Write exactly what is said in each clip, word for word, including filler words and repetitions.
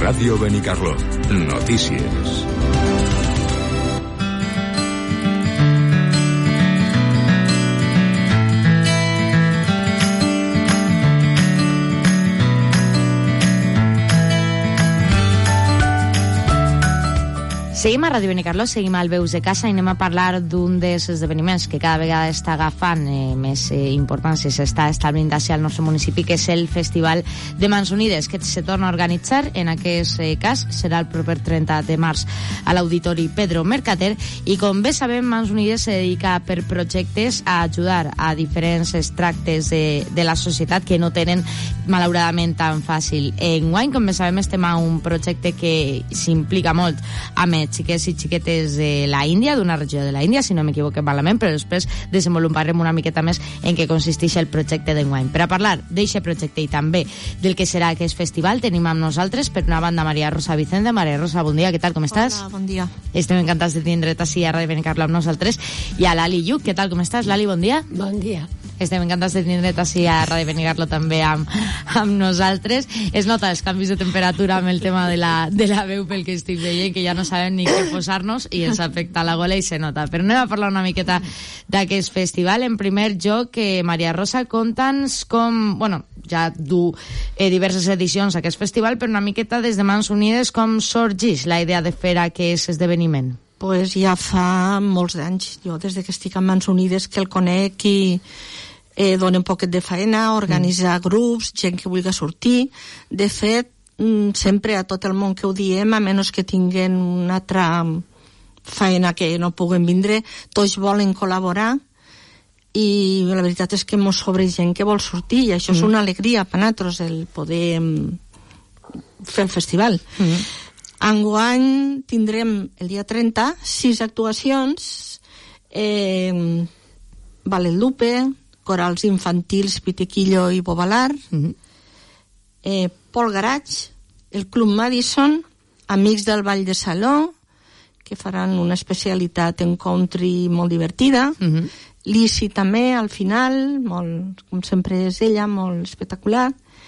Ràdio Benicarló. Notícies. Seguim a Ràdio Benicarló, seguim al Veus de Casa i anem a parlar d'un dels esdeveniments que cada vegada està agafant eh, més eh, importància, s'està establint així al nostre municipi, que és el Festival de Mans Unides, que se torna a organitzar. En aquest eh, cas serà el proper trenta de març a l'Auditori Pedro Mercader, i com bé sabem, Mans Unides se dedica per projectes a ajudar a diferents extractes de, de la societat que no tenen malauradament tan fàcil. Enguany, com bé sabem, estem a un projecte que s'implica molt amb xiquets i xiquetes de la Índia, d'una regió de la Índia, si no m'equivoquem malament, però després desenvoluparem una miqueta més en què consisteix el projecte d'enguany. Per a parlar d'eixe projecte i també del que serà aquest festival, tenim amb nosaltres, per una banda, Maria Rosa Vicente. Maria Rosa, bon dia, què tal, com estàs? Hola, bon dia. Estem encantats de tindre't així a Ràdio Benicarló amb nosaltres. I a Lali Lluc, què tal, com estàs? Lali, bon dia. Bon dia. Estem encantats de tindre't així a Ràdio Benicarló també amb, amb nosaltres. Es nota els canvis de temperatura amb el tema de la, de la veu, pel que estic veient, que ja no sabem ni què posar-nos i ens afecta la gola i se nota. Però anem a parlar una miqueta d'aquest festival. En primer lloc, eh, Maria Rosa, conta'ns com, bueno, ja du eh, diverses edicions aquest festival, però una miqueta des de Mans Unides com sorgeix la idea de fer aquest esdeveniment? Pues ja fa molts anys, jo des que estic amb Mans Unides que el conec i eh, dona un poquet de faena, organitzar mm. grups, gent que vulgui sortir. De fet, sempre a tot el món que ho diem, a menys que tinguin una altra feina que no puguen vindre, tots volen col·laborar, i la veritat és que mos sobre gent que vol sortir, i això mm. és una alegria per nosaltres, el poder fer el festival. Mm. Enguany tindrem el dia trenta sis actuacions, eh, Ballet Lupe, corals infantils Pitequillo i Bobalar, mm. eh, Pol Garage, el Club Madison, Amics del Ball de Saló, que faran una especialitat en country molt divertida, uh-huh. Lisi també al final, molt, com sempre és ella, molt espectacular,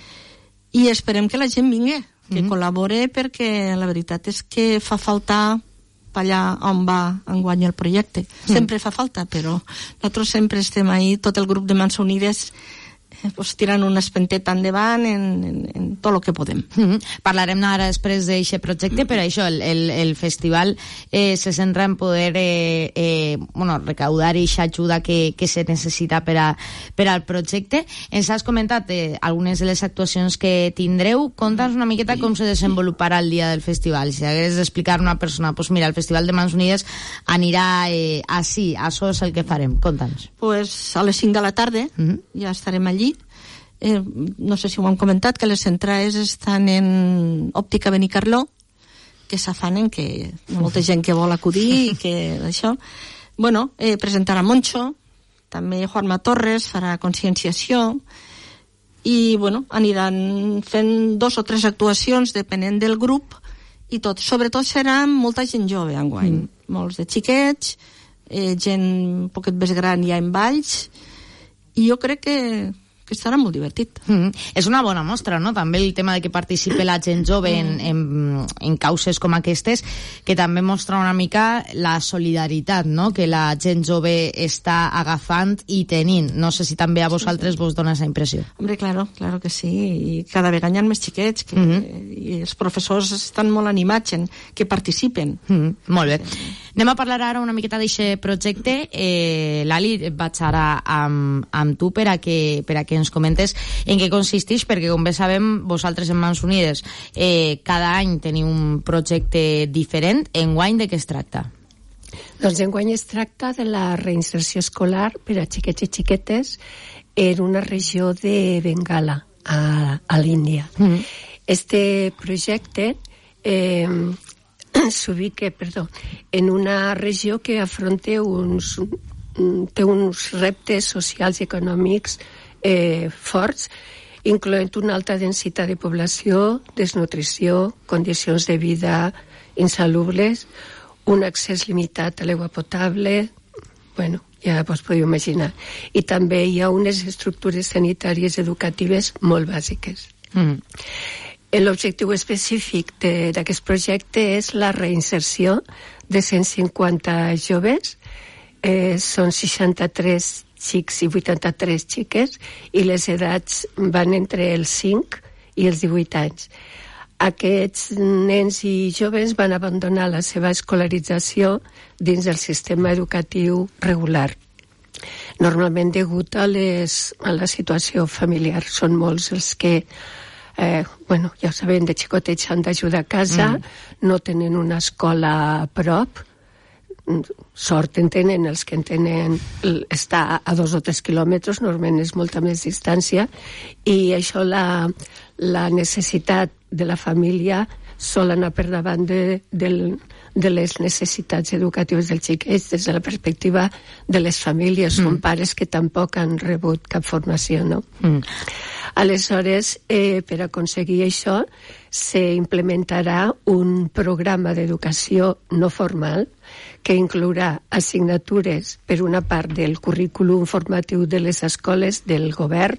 i esperem que la gent vingui, que uh-huh. col·labore, perquè la veritat és que fa falta allà on va enguany el projecte. Uh-huh. Sempre fa falta, però nosaltres sempre estem ahí, tot el grup de Mans Unides, pues, tirant una espenteta endavant en, en, en tot el que podem. Mm-hmm. Parlarem ara després d'aquest projecte, mm-hmm. però això, el, el, el festival eh, se centra en poder eh, eh, bueno, recaudar aquesta ajuda que, que se necessita per, a, per al projecte. Ens has comentat eh, algunes de les actuacions que tindreu. Conta'ns una miqueta com se desenvoluparà el dia del festival. Si hagués d'explicar a una persona, pues mira, el Festival de Mans Unides anirà eh, així, això és el que farem. Conta'ns. Pues a les cinc de la tarda mm-hmm. ja estarem allí. Eh, no sé si ho han comentat, que les entrades estan en Òptica Benicarló, que s'afanen, que molta gent que vol acudir i que això. Bueno, eh, presentarà Moncho, també Juanma Torres farà conscienciació, i bueno, aniran fent dos o tres actuacions depenent del grup, i tot, sobretot serà molta gent jove enguany, mm. molts de xiquets, eh, gent un poquet més gran ja en balls, i jo crec que que estarà molt divertit. Mm-hmm. És una bona mostra, no?, també el tema de que participi la gent jove en, en, en causes com aquestes, que també mostra una mica la solidaritat, no?, que la gent jove està agafant i tenint. No sé si també a vosaltres sí, sí. vos dona esa impressió. Hombre, claro, claro que sí, i cada vegada hi ha més xiquets, que, mm-hmm. i els professors estan molt animats en que participen. Mm-hmm. Molt bé. Sí. Anem a parlar ara una miqueta d'aquest projecte. Eh, Lali, vaig ara amb, amb tu per a que, per a que ens comentes en què consisteix, perquè com bé sabem, vosaltres en Mans Unides eh, cada any teniu un projecte diferent. Enguany de què es tracta? Doncs enguany es tracta de la reinserció escolar per a xiquets i xiquetes en una regió de Bengala, a, a l'Índia. Mm-hmm. Este projecte eh, s'ubica, perdó, en una regió que afronta uns, té uns reptes socials i econòmics Eh, forts, incloent una alta densitat de població, desnutrició, condicions de vida insalubles, un accés limitat a l'aigua potable, bueno, ja vos podeu imaginar. I també hi ha unes estructures sanitàries educatives molt bàsiques. Mm. L'objectiu específic d'aquest projecte és la reinserció de cent cinquanta joves, eh, són seixanta-tres xics i vuitanta-tres xiques, i les edats van entre els cinc i els divuit anys. Aquests nens i joves van abandonar la seva escolarització dins del sistema educatiu regular. Normalment degut a, les, a la situació familiar. Són molts els que, eh, bueno, ja ho sabem, de xicotets han d'ajudar a casa, mm. no tenen una escola a prop, sort en tenen els que en tenen, està a dos o tres quilòmetres, normalment és molta més distància, i això la, la necessitat de la família sol anar per davant de, de, de les necessitats educatives dels xiquets des de la perspectiva de les famílies. Mm. Són pares que tampoc han rebut cap formació, no? Mm. Aleshores, eh, per aconseguir això, s'implementarà un programa d'educació no formal que inclourà assignatures per una part del currículum formatiu de les escoles del govern,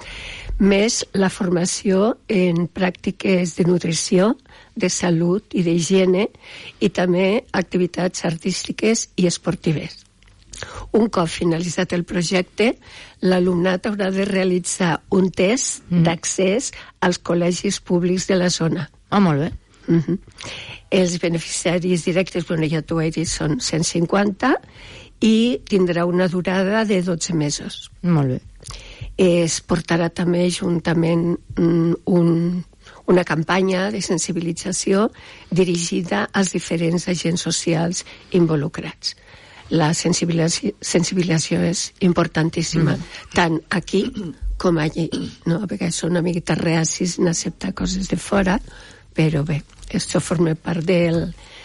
més la formació en pràctiques de nutrició, de salut i d'higiene, i també activitats artístiques i esportives. Un cop finalitzat el projecte, l'alumnat haurà de realitzar un test mm. d'accés als col·legis públics de la zona. Ah, molt bé. Uh-huh. Els beneficiaris directes, bueno, ja t'ho he dit, són cent cinquanta i tindrà una durada de dotze mesos. Molt bé. Es portarà també juntament un, una campanya de sensibilització dirigida als diferents agents socials involucrats. La sensibilització, sensibilització és importantíssima, mm. tant aquí com allí. No? A vegades són una miqueta reacis en acceptar coses de fora, però bé, això forma part del,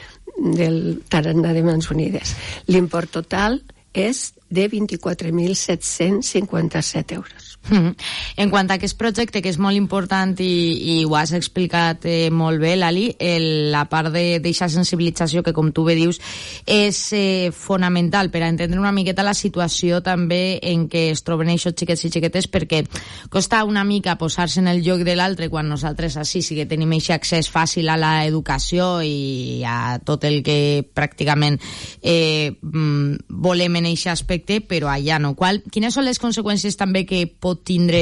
del tarannà de Mans Unides. L'import total és de vint-i-quatre mil set-cents cinquanta-set euros. Mm. En quant a aquest projecte, que és molt important i, i ho has explicat eh, molt bé, Lali, el, la part d'aquesta sensibilització que, com tu bé dius, és eh, fonamental per a entendre una miqueta la situació també en què es troben aquests xiquets i xiquetes, perquè costa una mica posar-se en el lloc de l'altre quan nosaltres així sí que tenim aquest accés fàcil a l'educació i a tot el que pràcticament eh, volem en aquest aspecte, però allà no. Qual, quines són les conseqüències també que pot tindre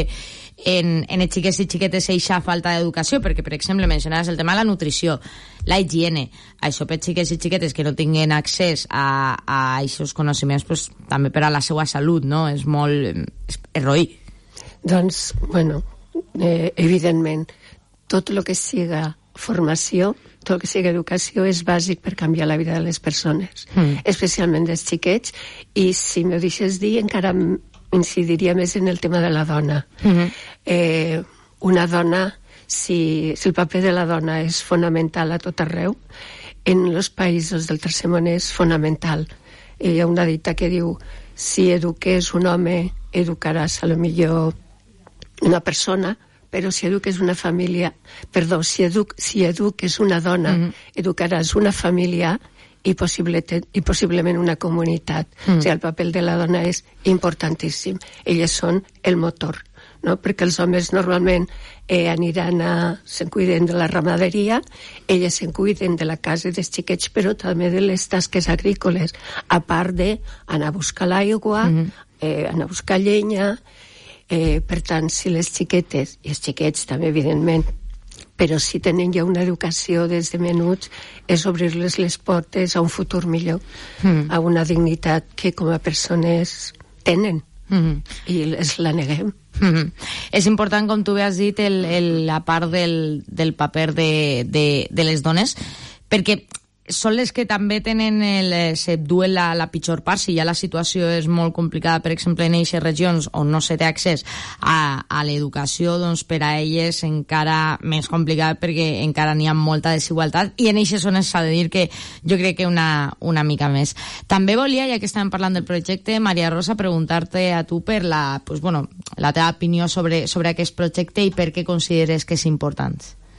en, en els xiquets i xiquetes eixa falta d'educació? Perquè, per exemple, mencionaves el tema de la nutrició, la higiene. Això per xiquets i xiquetes que no tinguen accés a, a aquests coneixements, pues, també per a la seva salut, no? És molt... és, és roí. Doncs, bueno, eh, evidentment, tot el que siga formació, tot el que sigui educació és bàsic per canviar la vida de les persones, mm. especialment dels xiquets, i si m'ho deixes dir, encara incidiria més en el tema de la dona. Mm-hmm. Eh, una dona, si, si el paper de la dona és fonamental a tot arreu, en els països del tercer món és fonamental. Eh, hi ha una dita que diu, si eduques un home, educaràs a lo millor una persona, però si eduques una família, perdó, si, edu, si eduques una dona, mm-hmm. educaràs una família i, possible, i possiblement una comunitat. Mm. O sigui, el paper de la dona és importantíssim. Elles són el motor, no? Perquè els homes normalment eh, aniran a... se'n cuiden de la ramaderia, elles se'n cuiden de la casa dels xiquets, però també de les tasques agrícoles, a part d'anar a buscar l'aigua, mm. eh, anar a buscar llenya. Eh, per tant, si les xiquetes, i els xiquets també, evidentment, però si tenen ja una educació des de menuts, és obrir-les les portes a un futur millor, mm. a una dignitat que com a persones tenen, mm. i les la neguem. Mm-hmm. És important, com tu bé has dit, el, el, la part del, del paper de, de, de les dones, perquè són les que també tenen el, se duen la, la pitjor part. Si ja la situació és molt complicada, per exemple, en aquestes regions on no se té accés a, a l'educació, doncs per a elles encara més complicat, perquè encara n'hi ha molta desigualtat, i en aquestes zones s'ha de dir que jo crec que una, una mica més. També volia, ja que estàvem parlant del projecte, Maria Rosa, preguntar-te a tu per la, pues, bueno, la teva opinió sobre, sobre aquest projecte i per què consideres que és important.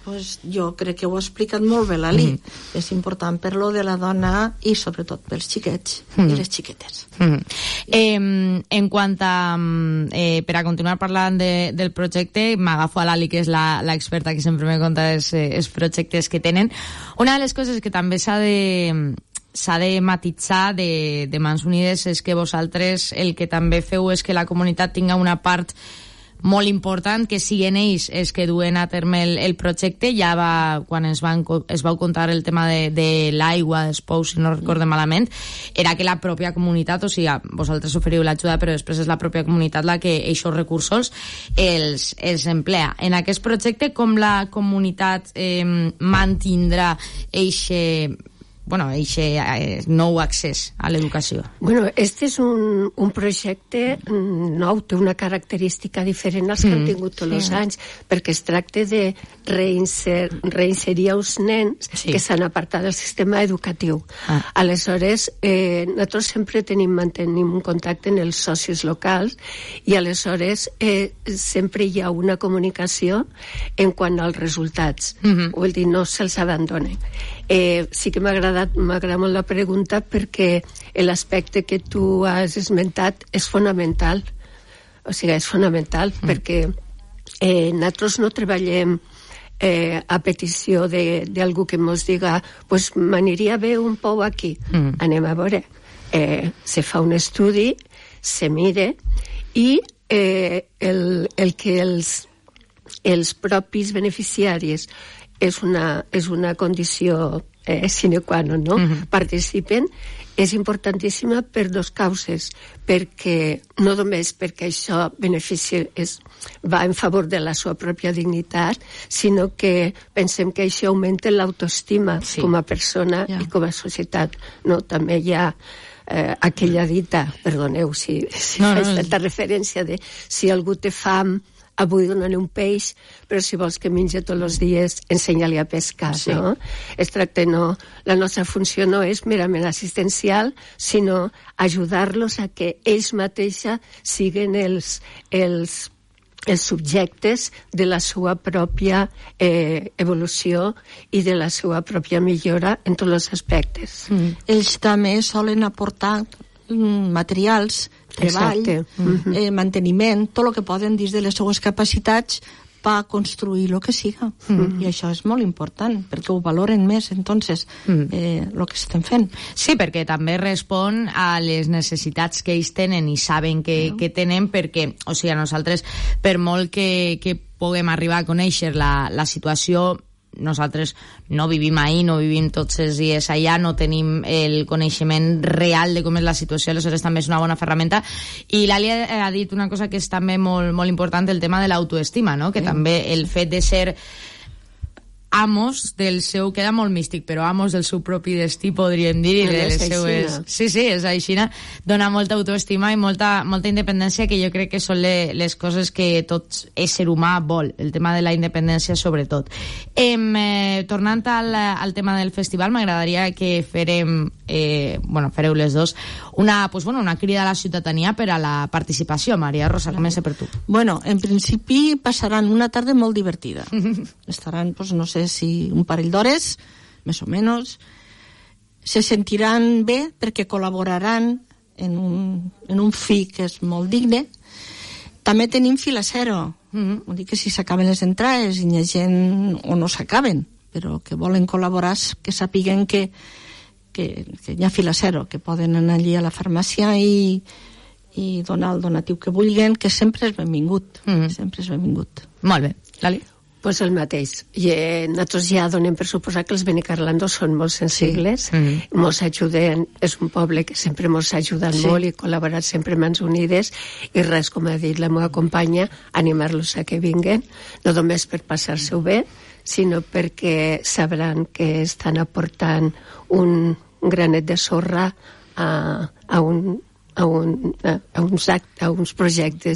Pues jo crec que ho ha explicat molt bé l'Ali. Mm. És important per lo de la dona i sobretot pels xiquets mm. i les xiquetes. Mm. Eh, en quant a... Eh, per a continuar parlant de, del projecte, m'agafo a l'Ali, que és l'experta que sempre me conta els, els projectes que tenen. Una de les coses que també s'ha de... s'ha de matitzar de, de Mans Unides és que vosaltres el que també feu és que la comunitat tinga una part molt important, que siguin ells els que duen a terme el, el projecte. Ja va, quan es, van, es vau contar el tema de, de l'aigua, dels pous, si no recordem malament, era que la pròpia comunitat, o sigui, vosaltres oferiu l'ajuda, però després és la pròpia comunitat la que aquests recursos els, els emplea. En aquest projecte, com la comunitat eh, mantindrà eixe... bueno, eixe eh, nou accés a l'educació? Bueno, este és un, un projecte nou, té una característica diferent als que mm, han tingut tots sí. els anys, perquè es tracta de reinser, reinserir els nens sí. que s'han apartat del sistema educatiu. Ah. Aleshores, eh, nosaltres sempre tenim, mantenim un contacte en els socis locals i aleshores eh, sempre hi ha una comunicació en quant als resultats. Mm-hmm. Vull dir, no se'ls abandonen. Eh, sí que m'ha agradat, m'agrada molt la pregunta perquè l'aspecte que tu has esmentat és fonamental. O sigui, és fonamental mm. perquè eh, nosaltres no treballem eh, a petició d'algú que ens diga pues m'aniria bé un pou aquí. Mm. Anem a veure. Eh, se fa un estudi, se mire i eh, el, el que els, els propis beneficiaris és una, és una condició eh, sine qua non, no? Uh-huh. Participen, és importantíssima per dos causes, perquè no només perquè això benefici és, va en favor de la seva pròpia dignitat, sinó que pensem que això augmenta l'autoestima sí. com a persona yeah. i com a societat. No? També hi ha eh, aquella dita, perdoneu si, si no, faig no, tanta no. referència de si algú té fam, avui donar-li un peix, però si vols que menja tots els dies, ensenya-li a pescar, sí. no? Es tracta, no... La nostra funció no és merament assistencial, sinó ajudar-los a que ells mateixos siguin els, els, els subjectes de la seva pròpia eh, evolució i de la seva pròpia millora en tots els aspectes. Mm. Ells també solen aportar mm, materials, treball, mm-hmm. eh, manteniment, tot el que poden dins de les seues capacitats per construir el que siga. Mm-hmm. I això és molt important, perquè ho valoren més, entonces, mm. eh, el que estem fent. Sí, perquè també respon a les necessitats que ells tenen i saben que, no. que tenen, perquè, o sigui, nosaltres, per molt que, que puguem arribar a conèixer la, la situació, nosaltres no vivim ahí, no vivim tots els dies allà, no tenim el coneixement real de com és la situació, aleshores també és una bona ferramenta. I l'Àlia ha dit una cosa que és també molt, molt important, el tema de l'autoestima, no? Que sí. també el fet de ser amos del seu, queda molt místic, però amos del seu propi destí, podríem dir, i de les seues... Sí, sí, és aixina, dona molta autoestima i molta, molta independència, que jo crec que són le, les coses que tot ésser humà vol, el tema de la independència sobretot. Em, eh, tornant al, al tema del festival, m'agradaria que farem, eh, bueno, fareu les dos, una, pues, bueno, una crida a la ciutadania per a la participació. Maria Rosa, comença per tu. Bueno, en principi passaran una tarda molt divertida. Estaran, pues, no sé, si un parell d'hores, més o menys, se sentiran bé perquè col·laboraran en un, en un fi que és molt digne. També tenim fila zero. Mm-hmm. Vull dir que si s'acaben les entrades i hi ha gent o no s'acaben, però que volen col·laborar, que sàpiguen que, que, que hi ha fila zero, que poden anar allí a la farmàcia i, i donar el donatiu que vulguin, que sempre és benvingut. Mm-hmm. Sempre és benvingut. Molt bé. Lali? Pues el mateix. I, eh, nosaltres ja donem per suposar que els benicarlandos són molt sensibles, sí. mm-hmm. mos ajuden, és un poble que sempre mos ha ajudat sí. molt i col·laborat sempre Mans Unides, i res, com ha dit la meva companya, animar-los a que vinguen, no només per passar-se-ho bé, sinó perquè sabran que estan aportant un granet de sorra a, a, un, a, un, a, uns, act, a uns projectes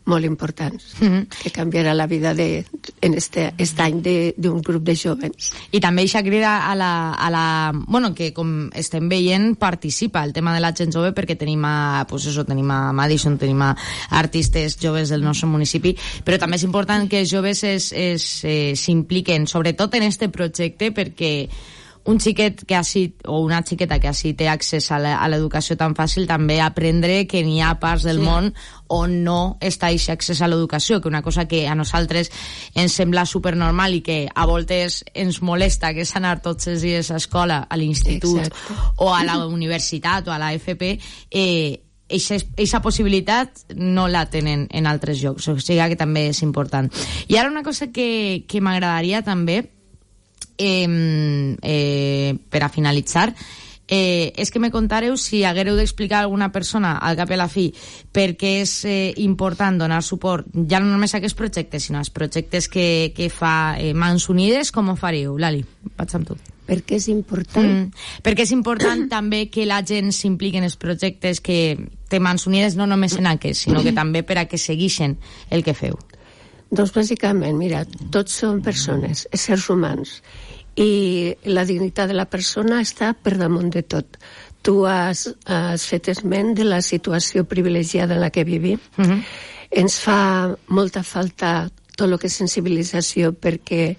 molt importants, Mhm. que canviarà la vida de, en este, este any de- d'un grup de jóvens. I també eixa crida a la, a la... Bueno, que com estem veient, participa el tema de la gent jove, perquè tenim a, pues eso, tenim a Madison, tenim a artistes joves del nostre municipi, però també és important que els joves es, es, eh, s'impliquen, sobretot en este projecte, perquè un xiquet que així, o una xiqueta que així té accés a la- a l'educació tan fàcil, també aprendre que n'hi ha parts del Sí. món on no està aquest accés a l'educació, que una cosa que a nosaltres ens sembla supernormal i que a voltes ens molesta, que és anar tots els dies a escola, a l'institut Exacte. o a la universitat o a la F P, eh, aquesta possibilitat no la tenen en altres llocs, o sigui que també és important. I ara una cosa que, que m'agradaria també, eh, eh, per a finalitzar, eh, és que me contareu si haguereu d'explicar a alguna persona al cap i a la fi per què és eh, important donar suport ja no només a aquests projectes, sinó als projectes que, que fa eh, Mans Unides. Com ho faríeu? Lali, vaig amb tu. Perquè és important. Mm. Perquè és important també que la gent s'impliqui en els projectes que té Mans Unides, no només en aquests, sinó que també per a que seguixen el que feu. Doncs bàsicament, mira, tots són persones, éssers humans, i la dignitat de la persona està per damunt de tot. Tu has, has fet esment de la situació privilegiada en la que vivim. Mhm. Ens fa molta falta tot el que és sensibilització, perquè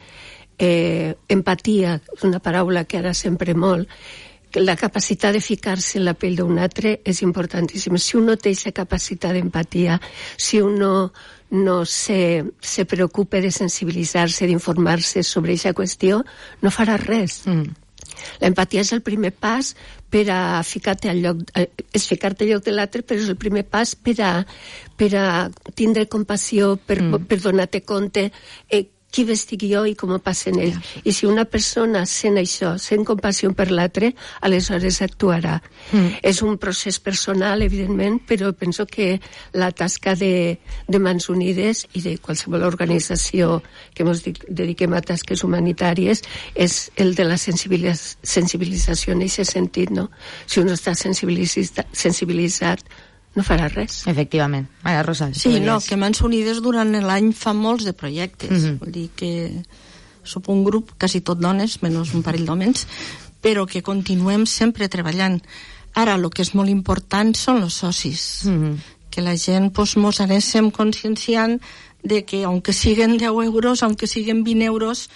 eh, empatia és una paraula que ara sempre molt, que la capacitat de ficar-se en la pell d'un altre és importantíssima. Si un no té aquesta capacitat d'empatia, si un no, no se, se preocupa de sensibilitzar-se, d'informar-se sobre aquesta qüestió, no farà res. Mm. L'empatia és el primer pas per a ficar-te al lloc, eh, és ficar-te al lloc de l'altre, però és el primer pas per a, per a tindre compassió, per, mm. per donar-te compte eh, qui vestic jo i com ho passen ells. Yeah. I si una persona sent això, sent compassió per l'altre, aleshores actuarà. Mm. És un procés personal, evidentment, però penso que la tasca de, de Mans Unides i de qualsevol organització que ens dediquem a tasques humanitàries és el de la sensibilitz sensibilització en aquest sentit, no? Si un està sensibilitzat, sensibilitzat no farà res. Efectivament. Vaja, Rosa. Sí, no, que Mans Unides durant l'any fa molts de projectes. Mhm. Vull dir que som un grup, quasi tot dones, menys un parell d'homes, però que continuem sempre treballant. Ara, el que és molt important són els socis. Mhm. Que la gent pues, mos anéssim conscienciant de que, aunque siguen deu euros, aunque siguen vint euros,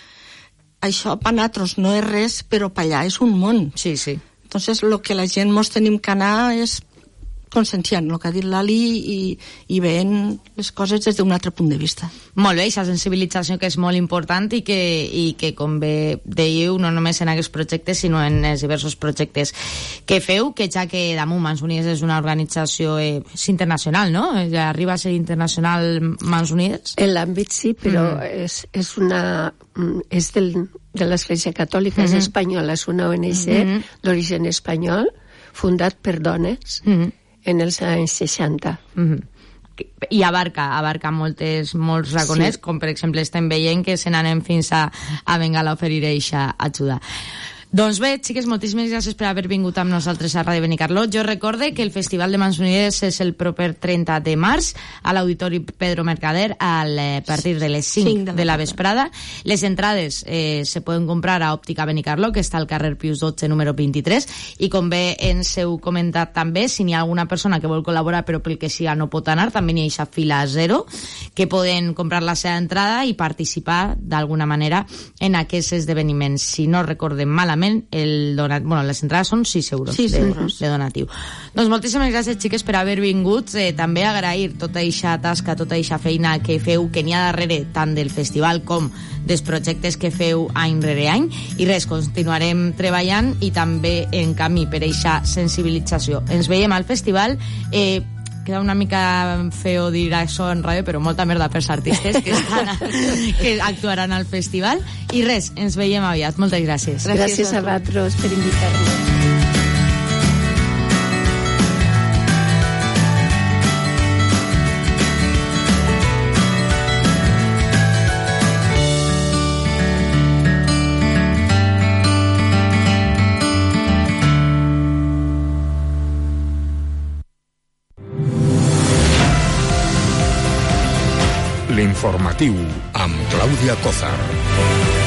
això per nosaltres no és res, però per allà és un món. Sí, sí. Entonces, el que la gent mos tenim que anar és conscienciant, el que ha dit l'Ali, i, i veient les coses des d'un altre punt de vista. Molt bé, aquesta sensibilització que és molt important i que, i que com bé dèieu, no només en aquests projectes, sinó en els diversos projectes que feu, que ja que damunt Mans Unides és una organització eh, és internacional, no? Ja arriba a ser internacional Mans Unides? En l'àmbit sí, però Mm. mm. és, és una... és del, de l'Església Catòlica, Mm-hmm. és espanyola, és una O N G Mm-hmm. d'origen espanyol, fundat per dones Mm-hmm. en els anys seixanta. Mm-hmm. I abarca, abarca moltes, molts raconets, Sí. com per exemple estem veient que se n'anem fins a, a Bengala a oferir eixa ajuda. Doncs bé, xiques, moltíssimes gràcies per haver vingut amb nosaltres a Ràdio Benicarló. Jo recorde que el Festival de Mans Unides és el proper trenta de març a l'Auditori Pedro Mercader a partir de les cinc de la vesprada. Les entrades eh, se poden comprar a Òptica Benicarló, que està al carrer Pius dotze, número vint-i-tres, i com bé ens heu comentat també, si n'hi ha alguna persona que vol col·laborar però pel que siga no pot anar, també n'hi ha eixa fila zero, que poden comprar la seva entrada i participar d'alguna manera en aquests esdeveniments. Si no recordem malament, el donat, bueno, les entrades són sis euros, sis de, euros. de donatiu. Doncs moltíssimes gràcies, xiques, per haver vingut. Eh, també agrair tota eixa tasca, tota eixa feina que feu, que n'hi ha darrere tant del festival com dels projectes que feu any rere any. I res, continuarem treballant i també en camí per eixa sensibilització. Ens veiem al festival. Eh, queda una mica feo dir això en ràdio, però molta merda pels artistes que, estan a, que actuaran al festival. I res, ens veiem aviat. Moltes gràcies. Gràcies, gràcies a vosaltres per invitar-nos. L'informatiu amb Clàudia Cózar.